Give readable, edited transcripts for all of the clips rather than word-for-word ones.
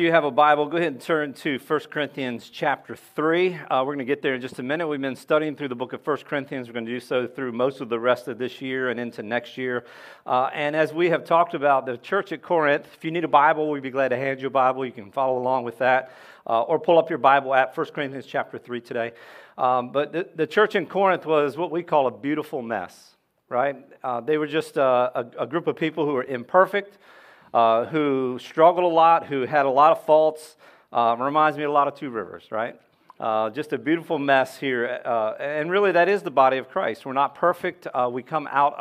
you have a Bible, go ahead and turn to 1 Corinthians chapter 3. We're going to get there in just a minute. We've been studying through the book of 1 Corinthians. We're going to do so through most of the rest of this year and into next year. And as we have talked about the church at Corinth, if you need a Bible, we'd be glad to hand you a Bible. You can follow along with that. Or pull up your Bible at 1 Corinthians chapter 3 today. But the church in Corinth was what we call a beautiful mess, right? They were just a group of people who were imperfect, who struggled a lot, who had a lot of faults. Reminds me a lot of Two Rivers, right? Just a beautiful mess here. And really that is the body of Christ. We're not perfect. We come out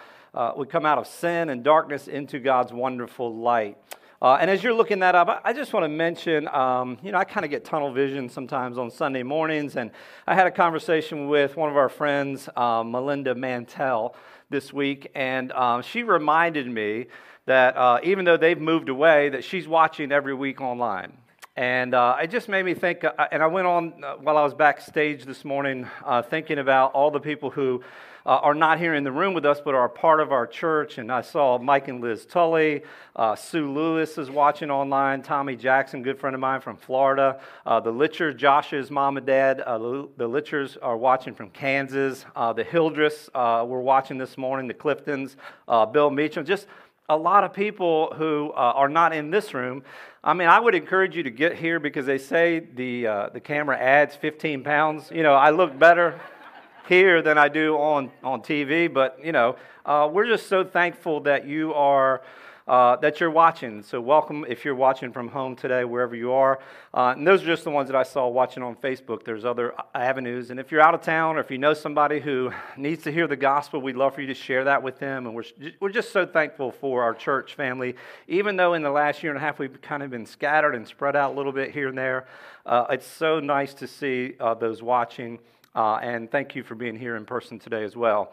of sin and darkness into God's wonderful light. And as you're looking that up, I just want to mention, I kind of get tunnel vision sometimes on Sunday mornings, and I had a conversation with one of our friends, Melinda Mantell, this week, and she reminded me that even though they've moved away, that she's watching every week online. And it just made me think, and I went on while I was backstage this morning thinking about all the people who are not here in the room with us, but are a part of our church. And I saw Mike and Liz Tully, Sue Lewis is watching online, Tommy Jackson, good friend of mine from Florida, the Litchers, Josh's mom and dad, the Litchers are watching from Kansas, the Hildreths were watching this morning, the Cliftons, Bill Meacham, just a lot of people who are not in this room. I mean, I would encourage you to get here because they say the camera adds 15 pounds. You know, I look better here than I do on TV, but we're just so thankful that you are that you're watching. So welcome if you're watching from home today, wherever you are. And those are just the ones that I saw watching on Facebook. There's other avenues, and if you're out of town or if you know somebody who needs to hear the gospel, we'd love for you to share that with them. And we're just so thankful for our church family, even though in the last year and a half we've kind of been scattered and spread out a little bit here and there. It's so nice to see those watching. And thank you for being here in person today as well.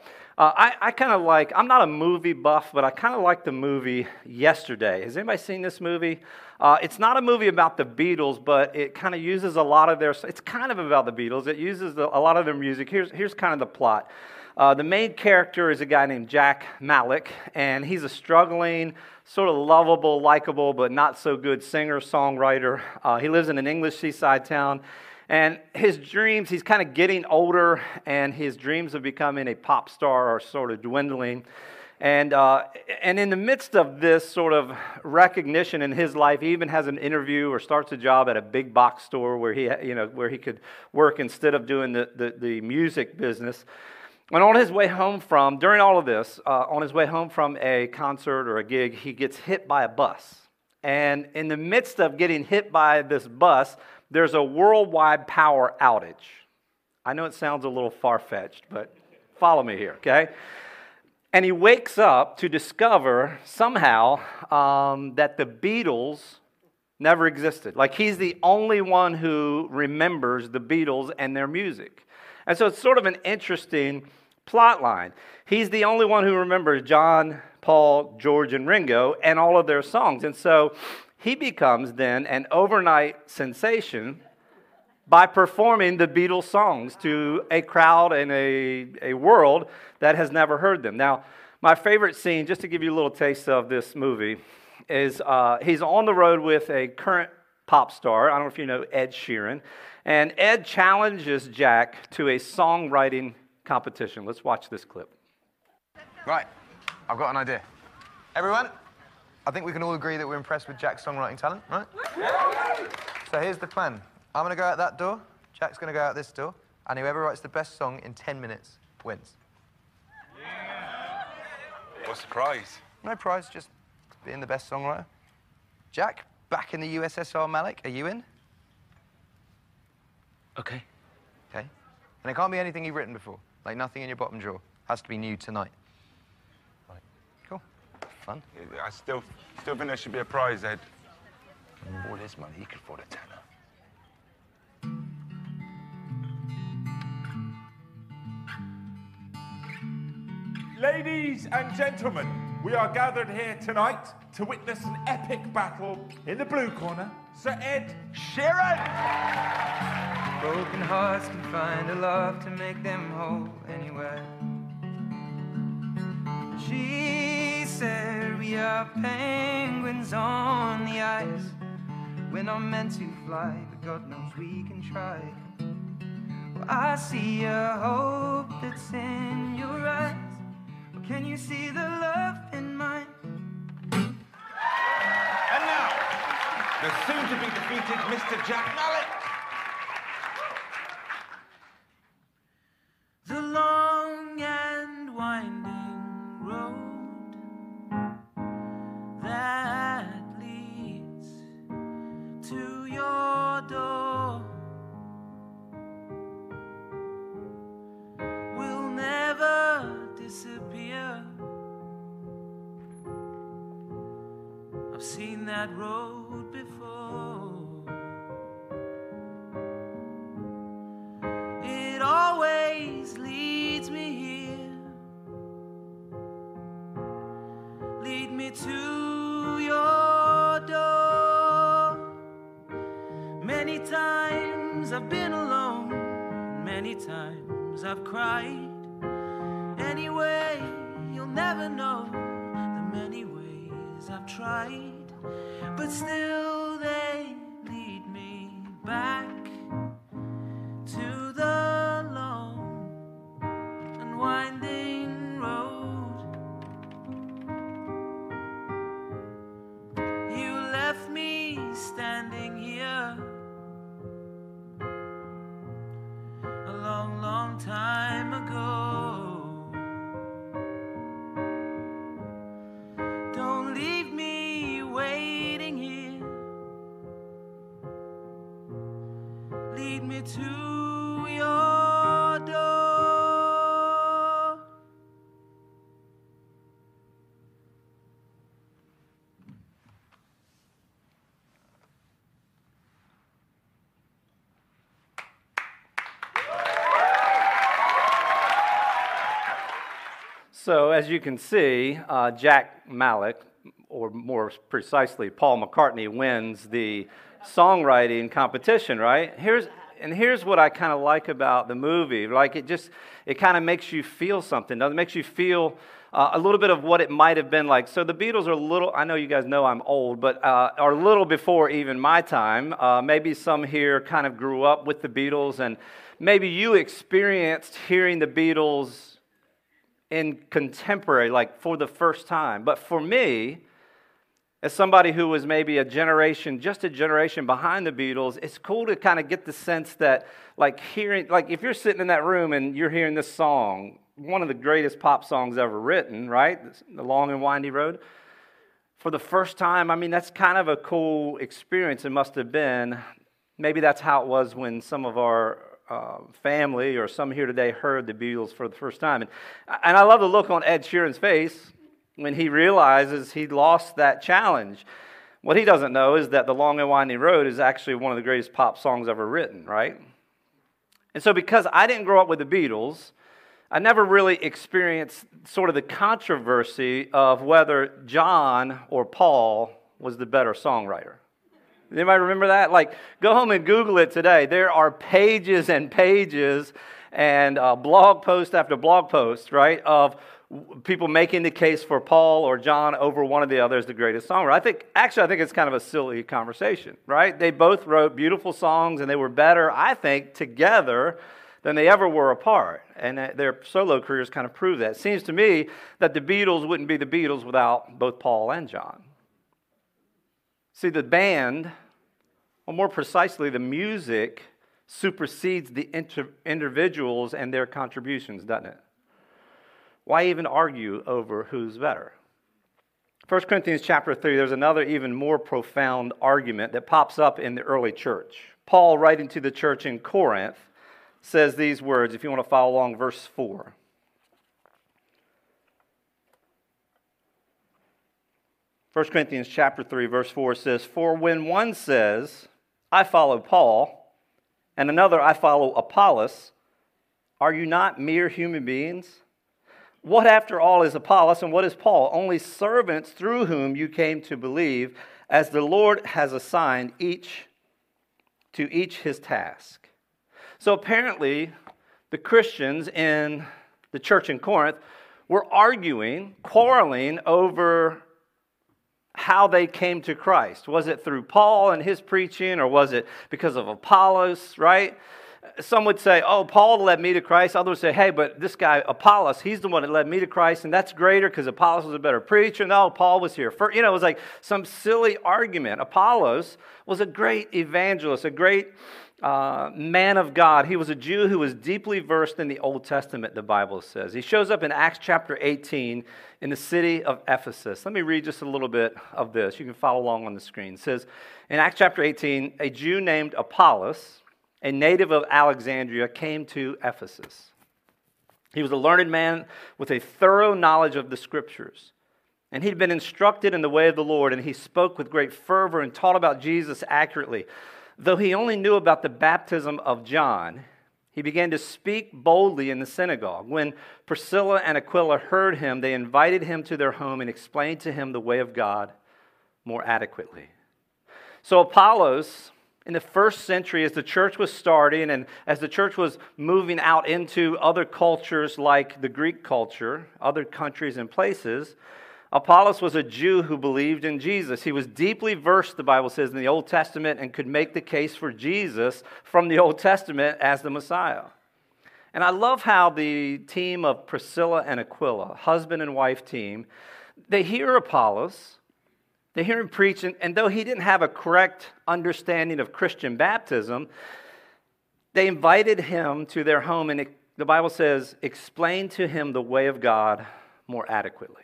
I kind of like, I'm not a movie buff, but I kind of like the movie Yesterday. Has anybody seen this movie? It's not a movie about the Beatles, but it kind of uses a lot of their, it's kind of about the Beatles. It uses a lot of their music. Here's kind of the plot. The main character is a guy named Jack Malik, and he's a struggling, sort of lovable, likable, but not so good singer-songwriter. He lives in an English seaside town. And his dreams, he's kind of getting older, and his dreams of becoming a pop star are sort of dwindling. And in the midst of this sort of recognition in his life, he even has an interview or starts a job at a big box store where he could work instead of doing the music business. And on his way home from, during all of this, on his way home from a concert or a gig, he gets hit by a bus. And in the midst of getting hit by this bus, there's a worldwide power outage. I know it sounds a little far-fetched, but follow me here, okay? And he wakes up to discover somehow that the Beatles never existed. Like he's the only one who remembers the Beatles and their music. And so it's sort of an interesting plot line. He's the only one who remembers John, Paul, George, and Ringo and all of their songs. And so he becomes then an overnight sensation by performing the Beatles songs to a crowd and a world that has never heard them. Now, my favorite scene, just to give you a little taste of this movie, is he's on the road with a current pop star. I don't know if you know Ed Sheeran. And Ed challenges Jack to a songwriting competition. Let's watch this clip. Right, I've got an idea. Everyone, I think we can all agree that we're impressed with Jack's songwriting talent, right? So here's the plan. I'm going to go out that door, Jack's going to go out this door, and whoever writes the best song in 10 minutes wins. Yeah. What's the prize? No prize, just being the best songwriter. Jack, back in the USSR Malik, are you in? Okay. Okay. And it can't be anything you've written before, like nothing in your bottom drawer. Has to be new tonight. Right. Cool. Fun. I still think there should be a prize, Ed. All this money, you could afford a tenner. Ladies and gentlemen, we are gathered here tonight to witness an epic battle in the blue corner. Sir Ed Sheeran! Broken hearts can find a love to make them whole anywhere. She said we are penguins on the ice, we're not meant to fly, but God knows we can try. Well, I see a hope that's in your eyes. Well, can you see the love in mine? And now, the soon-to-be-defeated Mr. Jack Mallet. The long and winding road that leads to your door will never disappear. I've seen that road before. It always leads me here. Lead me to your door. Many times I've been alone, many times I've cried. Anyway, you'll never know the many ways I've tried, but still they lead me back to the long and winding road. You left me standing here a long, long time ago. Don't leave me waiting here. Lead me to your door. So, as you can see, Jack Mallet, or more precisely, Paul McCartney, wins the songwriting competition, right? Here's what I kind of like about the movie. Like, it kind of makes you feel something, doesn't it? It makes you feel a little bit of what it might have been like. So the Beatles are a little, I know you guys know I'm old, but are a little before even my time. Maybe some here kind of grew up with the Beatles, and maybe you experienced hearing the Beatles in contemporary, like for the first time. But for me, as somebody who was maybe just a generation behind the Beatles, it's cool to kind of get the sense that, like, if you're sitting in that room and you're hearing this song, one of the greatest pop songs ever written, right? The Long and Windy Road. For the first time, I mean, that's kind of a cool experience. It must have been. Maybe that's how it was when some of our family or some here today heard the Beatles for the first time. And I love the look on Ed Sheeran's face when he realizes he lost that challenge. What he doesn't know is that The Long and Winding Road is actually one of the greatest pop songs ever written, right? And so because I didn't grow up with the Beatles, I never really experienced sort of the controversy of whether John or Paul was the better songwriter. Anybody remember that? Like, go home and Google it today. There are pages and pages and blog post after blog post, right, of people making the case for Paul or John over one of the others the greatest songwriter. I think it's kind of a silly conversation, right? They both wrote beautiful songs, and they were better, I think, together than they ever were apart. And their solo careers kind of prove that. It seems to me that the Beatles wouldn't be the Beatles without both Paul and John. See, the band, or more precisely, the music supersedes the individuals and their contributions, doesn't it? Why even argue over who's better? 1 Corinthians chapter 3, there's another even more profound argument that pops up in the early church. Paul, writing to the church in Corinth, says these words, if you want to follow along, verse 4. 1 Corinthians chapter 3, verse 4 says, "For when one says, I follow Paul, and another, I follow Apollos, are you not mere human beings? What after all is Apollos, and what is Paul? Only servants through whom you came to believe, as the Lord has assigned to each his task." So apparently, the Christians in the church in Corinth were arguing, quarreling over how they came to Christ. Was it through Paul and his preaching, or was it because of Apollos, right? Some would say, oh, Paul led me to Christ. Others would say, hey, but this guy, Apollos, he's the one that led me to Christ, and that's greater because Apollos was a better preacher. No, Paul was here first. It was like some silly argument. Apollos was a great evangelist, a great man of God. He was a Jew who was deeply versed in the Old Testament, the Bible says. He shows up in Acts chapter 18 in the city of Ephesus. Let me read just a little bit of this. You can follow along on the screen. It says, in Acts chapter 18, a Jew named Apollos, a native of Alexandria, came to Ephesus. He was a learned man with a thorough knowledge of the Scriptures. And he'd been instructed in the way of the Lord, and he spoke with great fervor and taught about Jesus accurately. Though he only knew about the baptism of John, he began to speak boldly in the synagogue. When Priscilla and Aquila heard him, they invited him to their home and explained to him the way of God more adequately. So Apollos, in the first century, as the church was starting and as the church was moving out into other cultures like the Greek culture, other countries and places, Apollos was a Jew who believed in Jesus. He was deeply versed, the Bible says, in the Old Testament and could make the case for Jesus from the Old Testament as the Messiah. And I love how the team of Priscilla and Aquila, husband and wife team, they hear Apollos, they hear him preach, and though he didn't have a correct understanding of Christian baptism, they invited him to their home, and the Bible says, explain to him the way of God more adequately.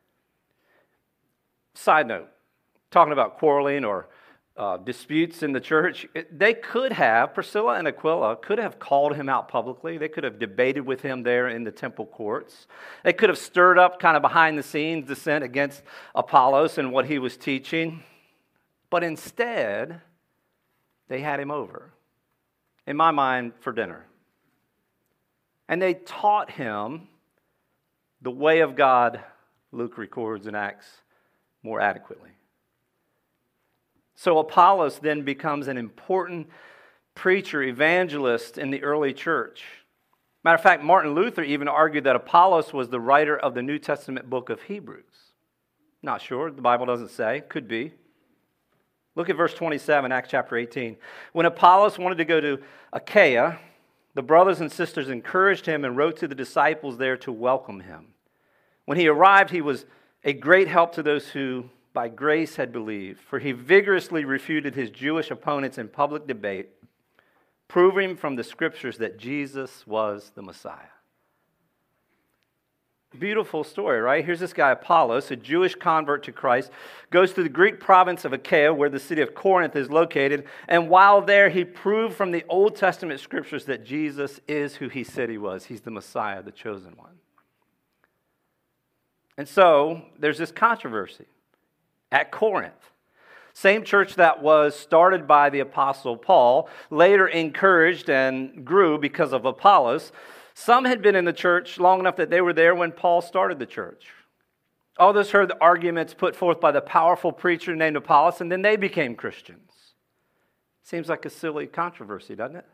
Side note, talking about quarreling or disputes in the church, Priscilla and Aquila could have called him out publicly. They could have debated with him there in the temple courts. They could have stirred up kind of behind the scenes dissent against Apollos and what he was teaching. But instead, they had him over, in my mind, for dinner. And they taught him the way of God, Luke records in Acts, more adequately. So Apollos then becomes an important preacher, evangelist in the early church. Matter of fact, Martin Luther even argued that Apollos was the writer of the New Testament book of Hebrews. Not sure, the Bible doesn't say, could be. Look at verse 27, Acts chapter 18. When Apollos wanted to go to Achaia, the brothers and sisters encouraged him and wrote to the disciples there to welcome him. When he arrived, he was a great help to those who by grace had believed, for he vigorously refuted his Jewish opponents in public debate, proving from the Scriptures that Jesus was the Messiah. Beautiful story, right? Here's this guy Apollos, a Jewish convert to Christ, goes to the Greek province of Achaia, where the city of Corinth is located, and while there he proved from the Old Testament Scriptures that Jesus is who he said he was. He's the Messiah, the chosen one. And so, there's this controversy at Corinth. Same church that was started by the Apostle Paul, later encouraged and grew because of Apollos. Some had been in the church long enough that they were there when Paul started the church. Others heard the arguments put forth by the powerful preacher named Apollos, and then they became Christians. Seems like a silly controversy, doesn't it?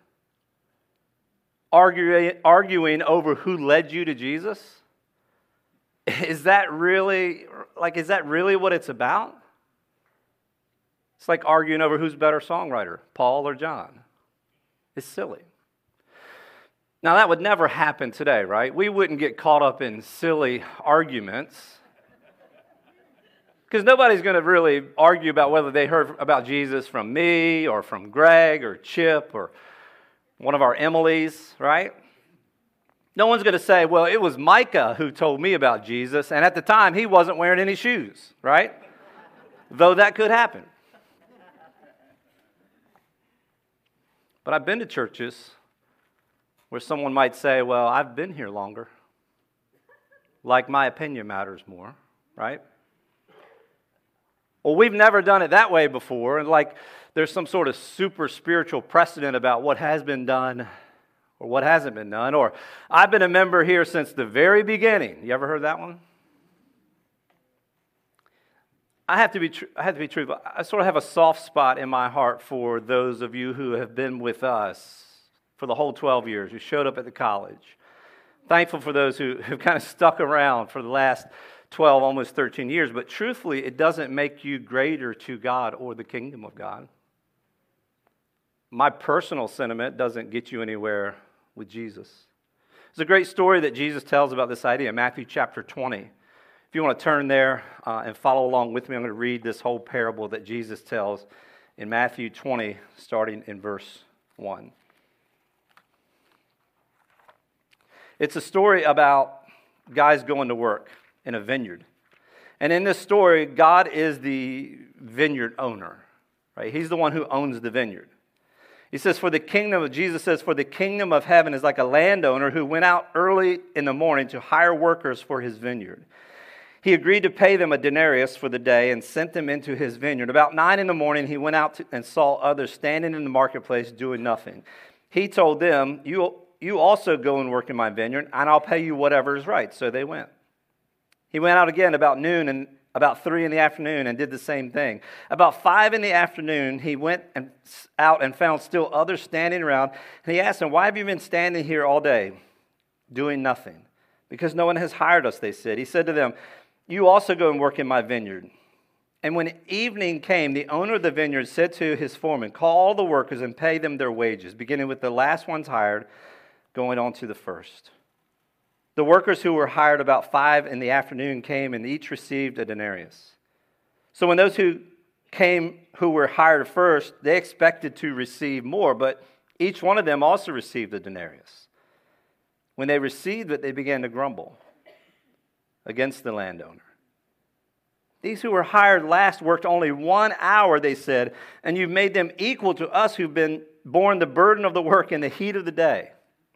Arguing over who led you to Jesus? Is that really what it's about? It's like arguing over who's better songwriter, Paul or John. It's silly. Now, that would never happen today, right? We wouldn't get caught up in silly arguments because nobody's going to really argue about whether they heard about Jesus from me or from Greg or Chip or one of our Emilys, right? No one's going to say, well, it was Micah who told me about Jesus, and at the time, he wasn't wearing any shoes, right? Though that could happen. But I've been to churches where someone might say, well, I've been here longer. Like my opinion matters more, right? Well, we've never done it that way before, and like there's some sort of super spiritual precedent about what has been done or what hasn't been done, or I've been a member here since the very beginning. You ever heard that one? I have to be truthful. I sort of have a soft spot in my heart for those of you who have been with us for the whole 12 years, who showed up at the college. Thankful for those who have kind of stuck around for the last 12, almost 13 years, but truthfully, it doesn't make you greater to God or the kingdom of God. My personal sentiment doesn't get you anywhere with Jesus. There's a great story that Jesus tells about this idea in Matthew chapter 20. If you want to turn there and follow along with me, I'm going to read this whole parable that Jesus tells in Matthew 20, starting in verse 1. It's a story about guys going to work in a vineyard. And in this story, God is the vineyard owner, right? He's the one who owns the vineyard. He says, Jesus says, for the kingdom of heaven is like a landowner who went out early in the morning to hire workers for his vineyard. He agreed to pay them a denarius for the day and sent them into his vineyard. About 9 in the morning, he went out and saw others standing in the marketplace doing nothing. He told them, you also go and work in my vineyard, and I'll pay you whatever is right. So they went. He went out again about noon and about 3 in the afternoon and did the same thing. About 5 in the afternoon, he went out and found still others standing around. And he asked them, why have you been standing here all day doing nothing? Because no one has hired us, they said. He said to them, you also go and work in my vineyard. And when evening came, the owner of the vineyard said to his foreman, call all the workers and pay them their wages, beginning with the last ones hired, going on to the first. The workers who were hired about 5 in the afternoon came and each received a denarius. So when those who came who were hired first, they expected to receive more, but each one of them also received a denarius. When they received it, they began to grumble against the landowner. These who were hired last worked only 1 hour, they said, and you've made them equal to us who've been borne the burden of the work in the heat of the day.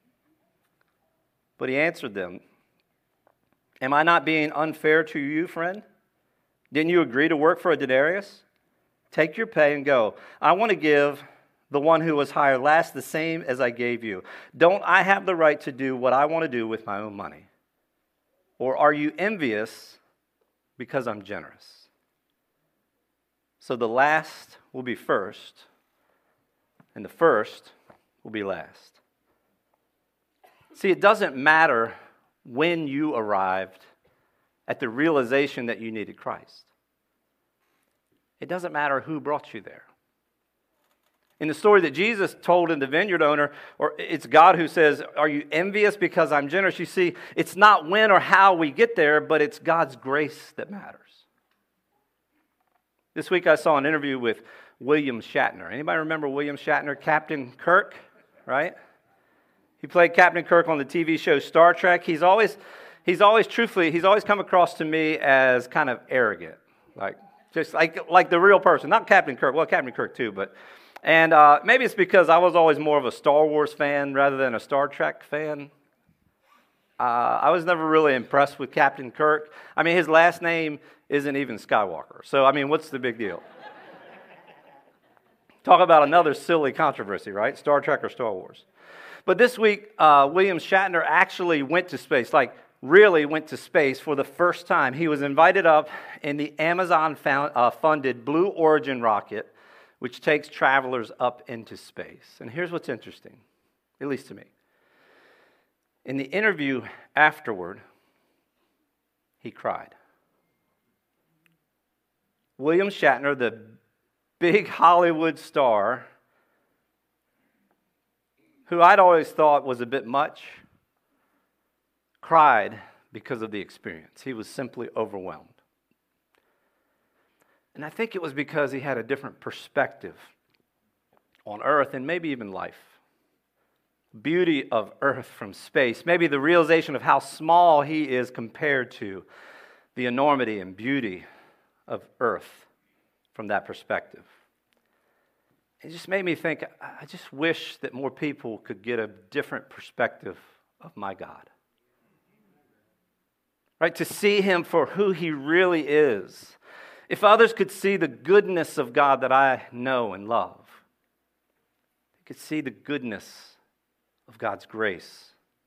But he answered them, am I not being unfair to you, friend? Didn't you agree to work for a denarius? Take your pay and go. I want to give the one who was hired last the same as I gave you. Don't I have the right to do what I want to do with my own money? Or are you envious because I'm generous? So the last will be first, and the first will be last. See, it doesn't matter when you arrived at the realization that you needed Christ. It doesn't matter who brought you there. In the story that Jesus told in the vineyard owner, or it's God who says, are you envious because I'm generous? You see, it's not when or how we get there, but it's God's grace that matters. This week I saw an interview with William Shatner. Anybody remember William Shatner, Captain Kirk, right? He played Captain Kirk on the TV show Star Trek. He's always come across to me as kind of arrogant, like the real person, not Captain Kirk. Well, Captain Kirk too, but maybe it's because I was always more of a Star Wars fan rather than a Star Trek fan. I was never really impressed with Captain Kirk. I mean, his last name isn't even Skywalker, so I mean, what's the big deal? Talk about another silly controversy, right? Star Trek or Star Wars. But this week, William Shatner actually went to space, really went to space for the first time. He was invited up in the Amazon-funded Blue Origin rocket, which takes travelers up into space. And here's what's interesting, at least to me. In the interview afterward, he cried. William Shatner, the big Hollywood star, who I'd always thought was a bit much, cried because of the experience. He was simply overwhelmed. And I think it was because he had a different perspective on earth and maybe even life. Beauty of earth from space, maybe the realization of how small he is compared to the enormity and beauty of earth from that perspective. It just made me think, I just wish that more people could get a different perspective of my God. Right? To see him for who he really is. If others could see the goodness of God that I know and love, they could see the goodness of God's grace.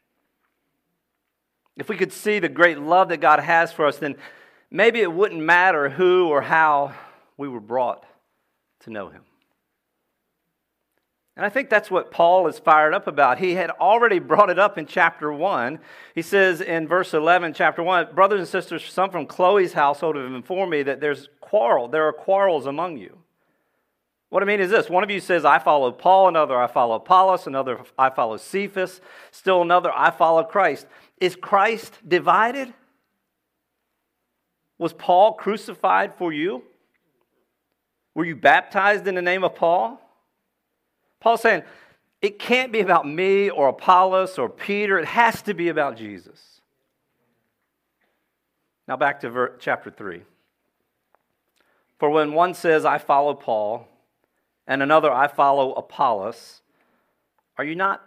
If we could see the great love that God has for us, then maybe it wouldn't matter who or how we were brought to know him. And I think that's what Paul is fired up about. He had already brought it up in chapter 1. He says in verse 11, chapter 1, brothers and sisters, some from Chloe's household have informed me that there are quarrels among you. What I mean is this: one of you says, I follow Paul, another, I follow Apollos, another, I follow Cephas, still another, I follow Christ. Is Christ divided? Was Paul crucified for you? Were you baptized in the name of Paul? Paul's saying, it can't be about me or Apollos or Peter. It has to be about Jesus. Now back to chapter 3. For when one says, I follow Paul, and another, I follow Apollos, are you not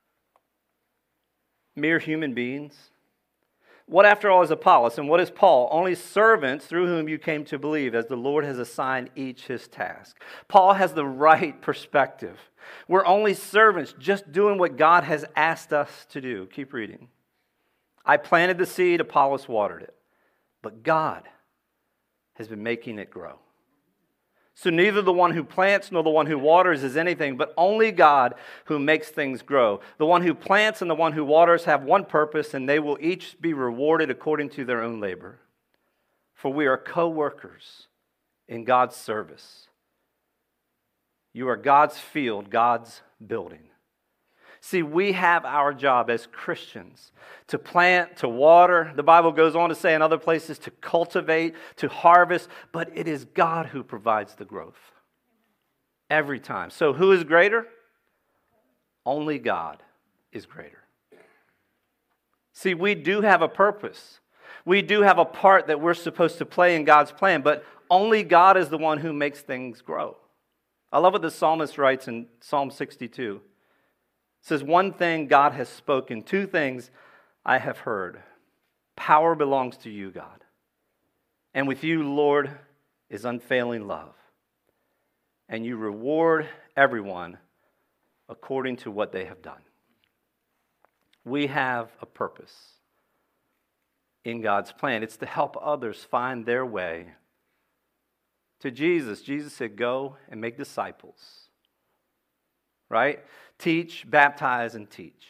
mere human beings? What, after all, is Apollos, and what is Paul? Only servants through whom you came to believe, as the Lord has assigned each his task. Paul has the right perspective. We're only servants, just doing what God has asked us to do. Keep reading. I planted the seed, Apollos watered it, but God has been making it grow. So neither the one who plants nor the one who waters is anything, but only God who makes things grow. The one who plants and the one who waters have one purpose, and they will each be rewarded according to their own labor. For we are co-workers in God's service. You are God's field, God's building. See, we have our job as Christians to plant, to water. The Bible goes on to say in other places to cultivate, to harvest, but it is God who provides the growth every time. So who is greater? Only God is greater. See, we do have a purpose. We do have a part that we're supposed to play in God's plan, but only God is the one who makes things grow. I love what the psalmist writes in Psalm 62. It says, one thing God has spoken, two things I have heard. Power belongs to you, God. And with you, Lord, is unfailing love. And you reward everyone according to what they have done. We have a purpose in God's plan. It's to help others find their way to Jesus. Jesus said, go and make disciples. Right? Teach, baptize, and teach.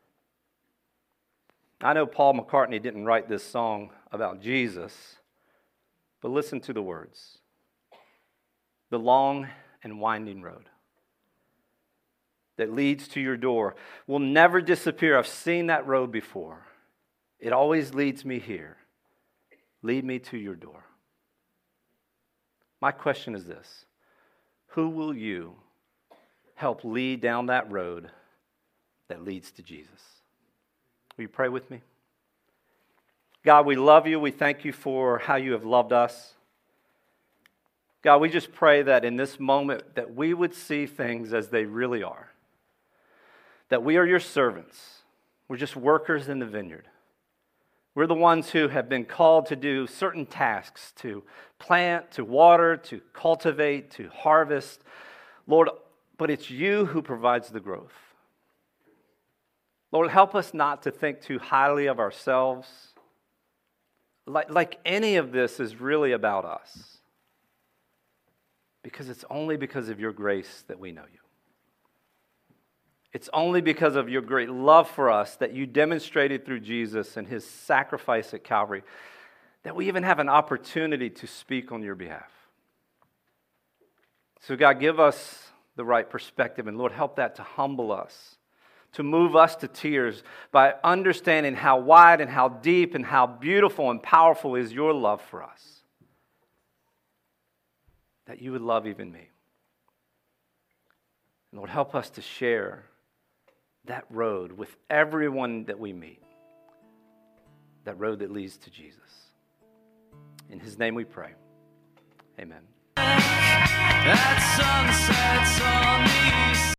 I know Paul McCartney didn't write this song about Jesus, but listen to the words. The long and winding road that leads to your door will never disappear. I've seen that road before. It always leads me here. Lead me to your door. My question is this: who will you help lead down that road that leads to Jesus? Will you pray with me? God, we love you. We thank you for how you have loved us. God, we just pray that in this moment that we would see things as they really are. That we are your servants. We're just workers in the vineyard. We're the ones who have been called to do certain tasks, to plant, to water, to cultivate, to harvest. Lord, but it's you who provides the growth. Lord, help us not to think too highly of ourselves. Like any of this is really about us. Because it's only because of your grace that we know you. It's only because of your great love for us that you demonstrated through Jesus and his sacrifice at Calvary that we even have an opportunity to speak on your behalf. So God, give us the right perspective, and Lord, help that to humble us, to move us to tears by understanding how wide and how deep and how beautiful and powerful is your love for us. That you would love even me. And Lord, help us to share that road with everyone that we meet. That road that leads to Jesus. In his name we pray. Amen. At sunset on the